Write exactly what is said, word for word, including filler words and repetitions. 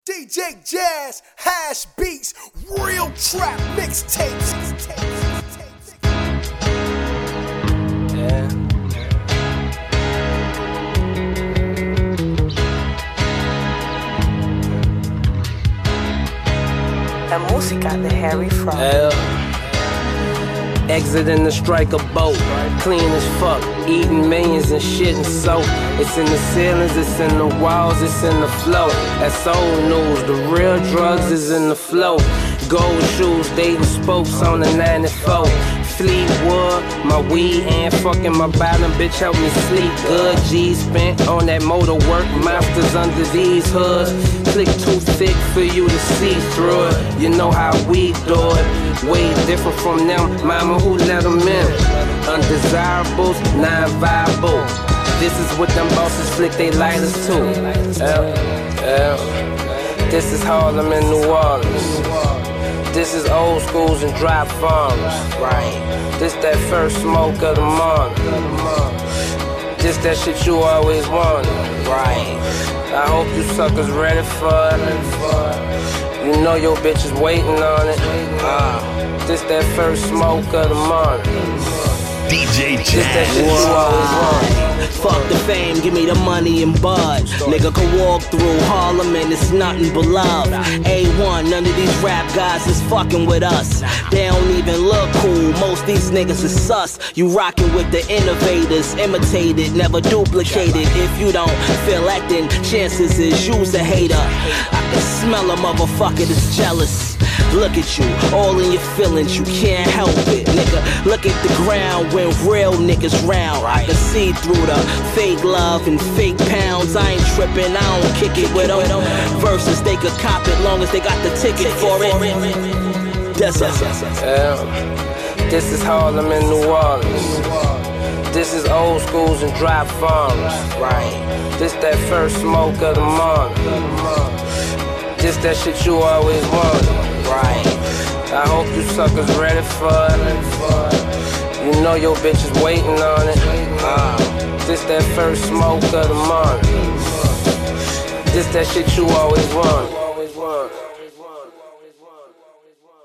D J Jazz, hash beats, real trap mixtapes. Yeah. La música de Harry Fraud. Yeah. Exiting the striker boat, clean as fuck, eating millions and shit and soap. It's in the ceilings, it's in the walls, it's in the flow. That's old news, the real drugs is in the flow. Gold shoes, dating spokes on the ninety-four. Fleetwood, my weed and fucking my bottom bitch help me sleep good. G's spent on that motor work, monsters under these hoods. Click too thick for you to see through it. You know how we do it, way different from them. Mama, who let them in? Undesirables, non-viable. This is what them bosses flick they lighters to. Yeah, yeah. This is Harlem in New Orleans. This is old schools and dry farms, right? This that first smoke of the morning. This that shit you always wanted, right? I hope you suckers ready for it. You know your bitch is waiting on it. Uh, this that first smoke of the morning. D J Jazz. This that shit you always wanted. Fuck the fame, give me the money and bud. Nigga can walk through Harlem and it's nothing but love. A one, none of these rap guys is fucking with us. They don't even look cool, most these niggas is sus. You rockin' with the innovators, imitated, never duplicated. If you don't feel acting, chances is you's a hater. I can smell a motherfucker that's jealous. Look at you, all in your feelings, you can't help it, nigga. Look at the ground when real niggas round. I can see through the fake love and fake pounds. I ain't tripping, I don't kick it with them. Versus they could cop it long as they got the ticket for it. That's us. Yeah. This is Harlem in New Orleans. This is old schools and dry farms, right? This that first smoke of the morning. This that shit you always wanted, right? I hope you suckers ready for it. You know your bitch is waiting on it. Uh, this that first smoke of the morning. This that shit you always wanted.